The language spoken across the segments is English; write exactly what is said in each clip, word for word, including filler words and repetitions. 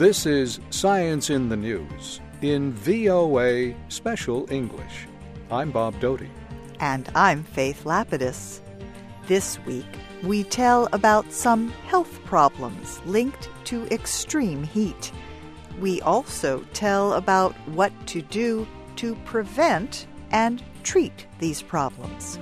This is Science in the News in V O A Special English. I'm Bob Doty. And I'm Faith Lapidus. This week, we tell about some health problems linked to extreme heat. We also tell about what to do to prevent and treat these problems.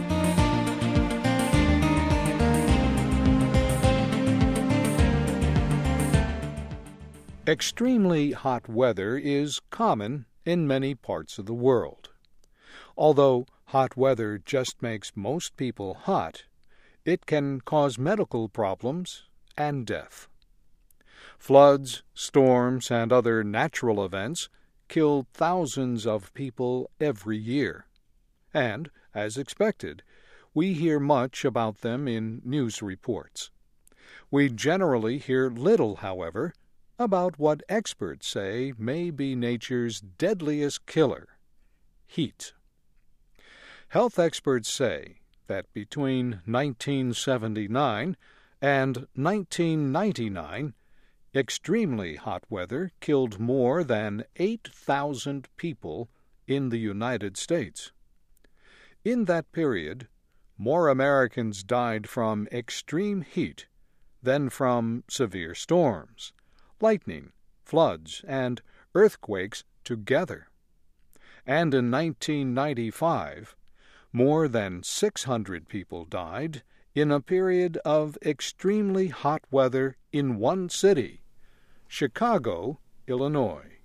Extremely hot weather is common in many parts of the world. Although hot weather just makes most people hot, it can cause medical problems and death. Floods, storms, and other natural events kill thousands of people every year. And, as expected, we hear much about them in news reports. We generally hear little, however, about what experts say may be nature's deadliest killer, heat. Health experts say that between nineteen seventy-nine and nineteen ninety-nine, extremely hot weather killed more than eight thousand people in the United States. In that period, more Americans died from extreme heat than from severe storms, lightning, floods, and earthquakes together. And in nineteen ninety-five, more than six hundred people died in a period of extremely hot weather in one city, Chicago, Illinois.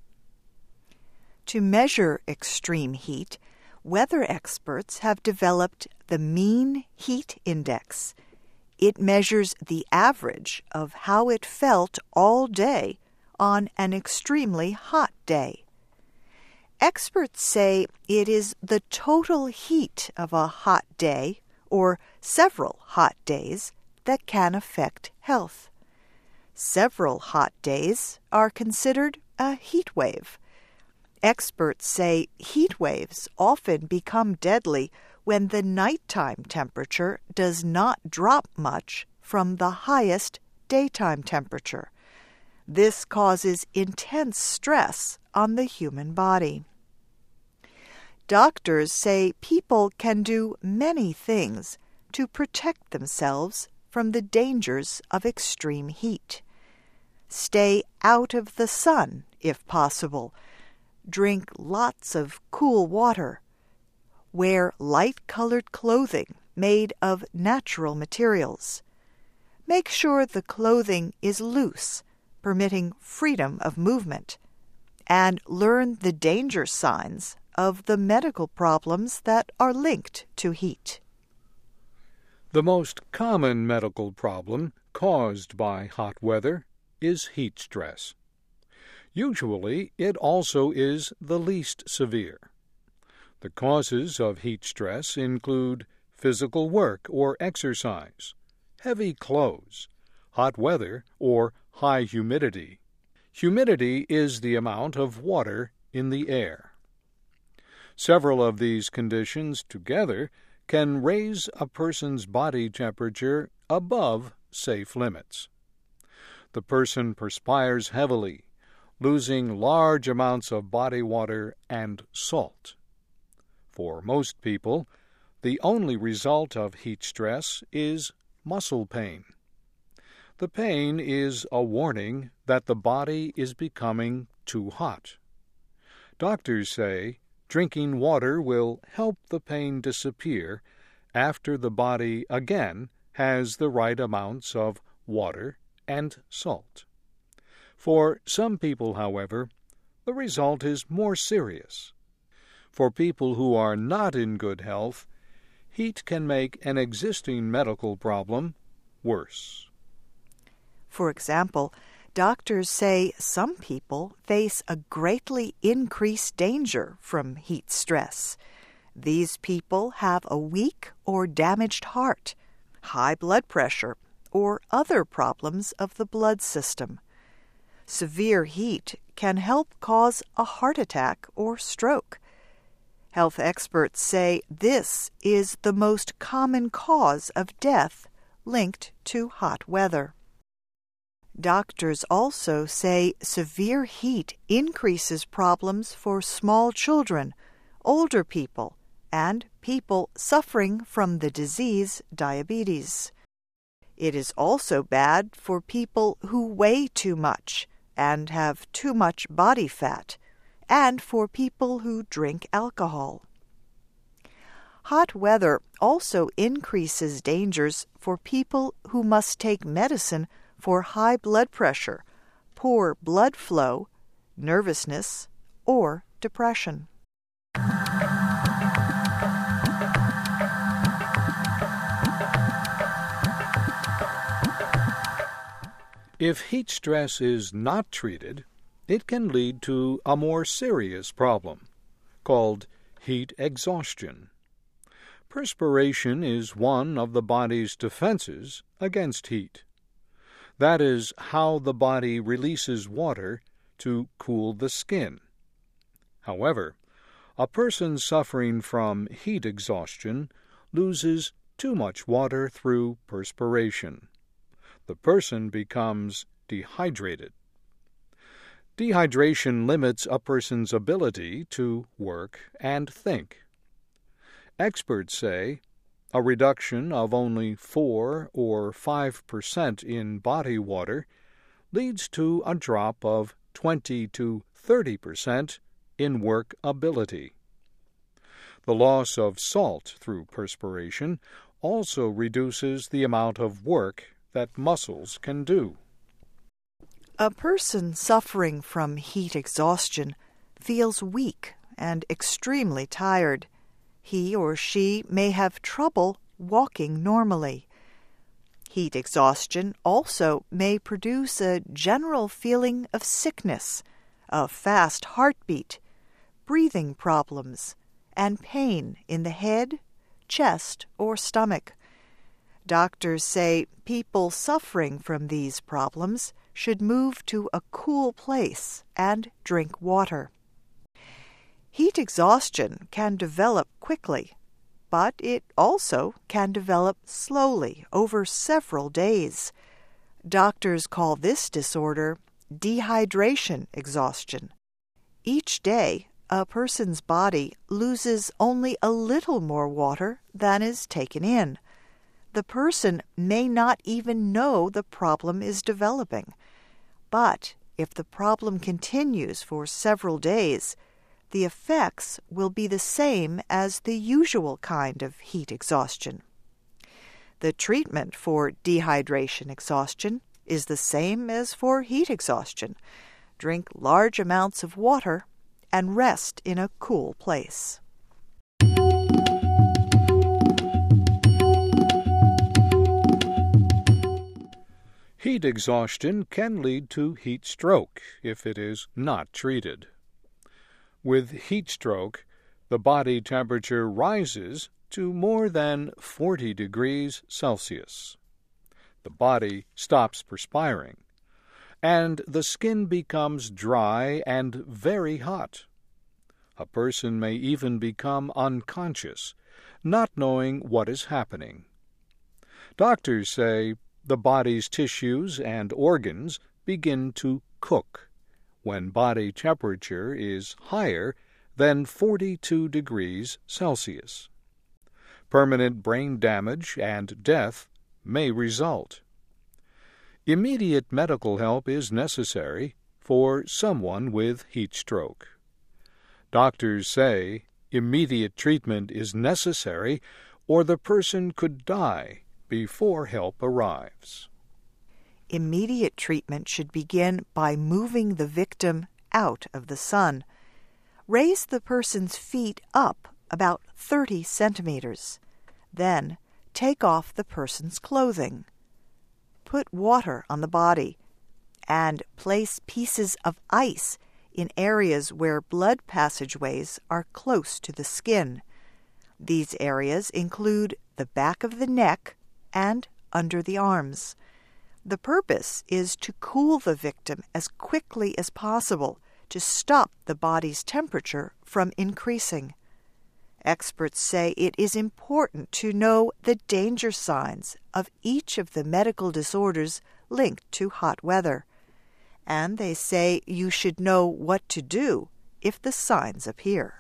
To measure extreme heat, weather experts have developed the Mean Heat Index. It measures the average of how it felt all day on an extremely hot day. Experts say it is the total heat of a hot day or several hot days that can affect health. Several hot days are considered a heat wave. Experts say heat waves often become deadly when the nighttime temperature does not drop much from the highest daytime temperature. This causes intense stress on the human body. Doctors say people can do many things to protect themselves from the dangers of extreme heat. Stay out of the sun if possible. Drink lots of cool water. Wear light-colored clothing made of natural materials. Make sure the clothing is loose, permitting freedom of movement. And learn the danger signs of the medical problems that are linked to heat. The most common medical problem caused by hot weather is heat stress. Usually, it also is the least severe. The causes of heat stress include physical work or exercise, heavy clothes, hot weather, or high humidity. Humidity is the amount of water in the air. Several of these conditions together can raise a person's body temperature above safe limits. The person perspires heavily, losing large amounts of body water and salt. For most people, the only result of heat stress is muscle pain. The pain is a warning that the body is becoming too hot. Doctors say drinking water will help the pain disappear after the body again has the right amounts of water and salt. For some people, however, the result is more serious. For people who are not in good health, heat can make an existing medical problem worse. For example, doctors say some people face a greatly increased danger from heat stress. These people have a weak or damaged heart, high blood pressure, or other problems of the blood system. Severe heat can help cause a heart attack or stroke. Health experts say this is the most common cause of death linked to hot weather. Doctors also say severe heat increases problems for small children, older people, and people suffering from the disease diabetes. It is also bad for people who weigh too much and have too much body fat, and for people who drink alcohol. Hot weather also increases dangers for people who must take medicine for high blood pressure, poor blood flow, nervousness, or depression. If heat stress is not treated, it can lead to a more serious problem, called heat exhaustion. Perspiration is one of the body's defenses against heat. That is how the body releases water to cool the skin. However, a person suffering from heat exhaustion loses too much water through perspiration. The person becomes dehydrated. Dehydration limits a person's ability to work and think. Experts say a reduction of only four or five percent in body water leads to a drop of twenty to thirty percent in work ability. The loss of salt through perspiration also reduces the amount of work that muscles can do. A person suffering from heat exhaustion feels weak and extremely tired. He or she may have trouble walking normally. Heat exhaustion also may produce a general feeling of sickness, a fast heartbeat, breathing problems, and pain in the head, chest, or stomach. Doctors say people suffering from these problems should move to a cool place and drink water. Heat exhaustion can develop quickly, but it also can develop slowly over several days. Doctors call this disorder dehydration exhaustion. Each day, a person's body loses only a little more water than is taken in. The person may not even know the problem is developing. But if the problem continues for several days, the effects will be the same as the usual kind of heat exhaustion. The treatment for dehydration exhaustion is the same as for heat exhaustion. Drink large amounts of water and rest in a cool place. Heat exhaustion can lead to heat stroke if it is not treated. With heat stroke, the body temperature rises to more than forty degrees Celsius. The body stops perspiring, and the skin becomes dry and very hot. A person may even become unconscious, not knowing what is happening. Doctors say the body's tissues and organs begin to cook when body temperature is higher than forty-two degrees Celsius. Permanent brain damage and death may result. Immediate medical help is necessary for someone with heat stroke. Doctors say immediate treatment is necessary or the person could die before help arrives. Immediate treatment should begin by moving the victim out of the sun. Raise the person's feet up about thirty centimeters. Then take off the person's clothing. Put water on the body and place pieces of ice in areas where blood passageways are close to the skin. These areas include the back of the neck and under the arms. The purpose is to cool the victim as quickly as possible to stop the body's temperature from increasing. Experts say it is important to know the danger signs of each of the medical disorders linked to hot weather. And they say you should know what to do if the signs appear.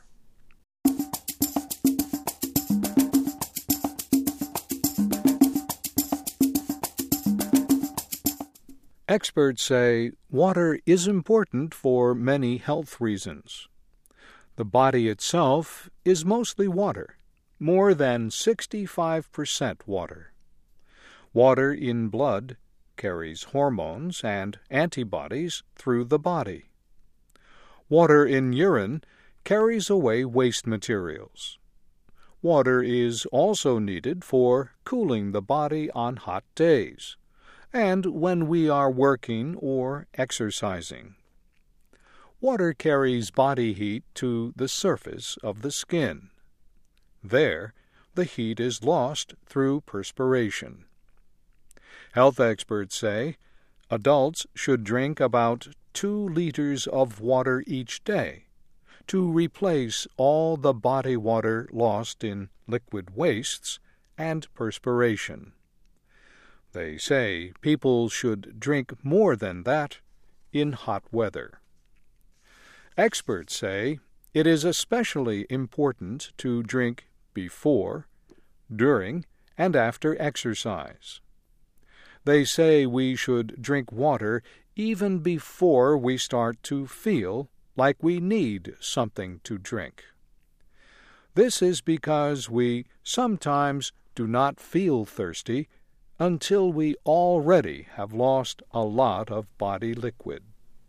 Experts say water is important for many health reasons. The body itself is mostly water, more than sixty-five percent water. Water in blood carries hormones and antibodies through the body. Water in urine carries away waste materials. Water is also needed for cooling the body on hot days, and when we are working or exercising. Water carries body heat to the surface of the skin. There, the heat is lost through perspiration. Health experts say adults should drink about two liters of water each day to replace all the body water lost in liquid wastes and perspiration. They say people should drink more than that in hot weather. Experts say it is especially important to drink before, during, and after exercise. They say we should drink water even before we start to feel like we need something to drink. This is because we sometimes do not feel thirsty until we already have lost a lot of body liquid.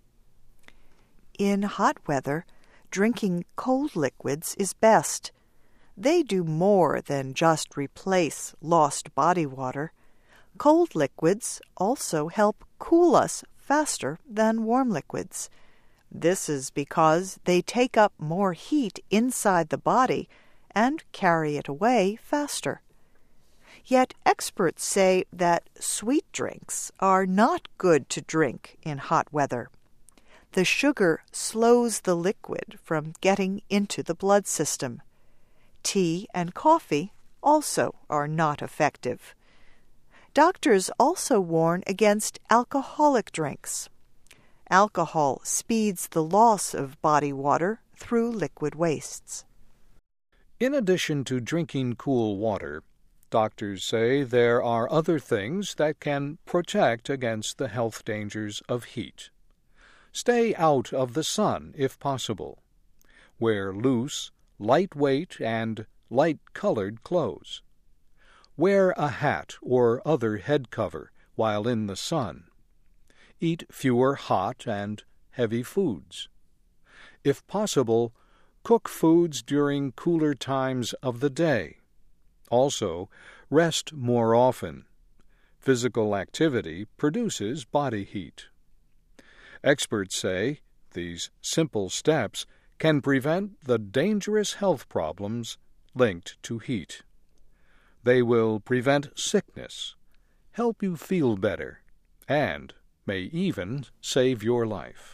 In hot weather, drinking cold liquids is best. They do more than just replace lost body water. Cold liquids also help cool us faster than warm liquids. This is because they take up more heat inside the body and carry it away faster. Yet experts say that sweet drinks are not good to drink in hot weather. The sugar slows the liquid from getting into the blood system. Tea and coffee also are not effective. Doctors also warn against alcoholic drinks. Alcohol speeds the loss of body water through liquid wastes. In addition to drinking cool water, doctors say there are other things that can protect against the health dangers of heat. Stay out of the sun if possible. Wear loose, lightweight, and light-colored clothes. Wear a hat or other head cover while in the sun. Eat fewer hot and heavy foods. If possible, cook foods during cooler times of the day. Also, rest more often. Physical activity produces body heat. Experts say these simple steps can prevent the dangerous health problems linked to heat. They will prevent sickness, help you feel better, and may even save your life.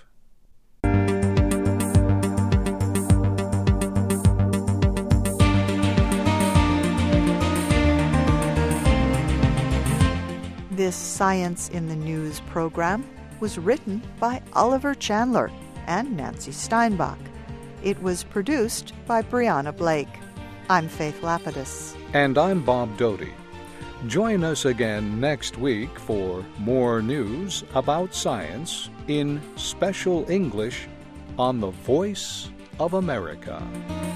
This Science in the News program was written by Oliver Chandler and Nancy Steinbach. It was produced by Brianna Blake. I'm Faith Lapidus. And I'm Bob Doty. Join us again next week for more news about science in special English on the Voice of America.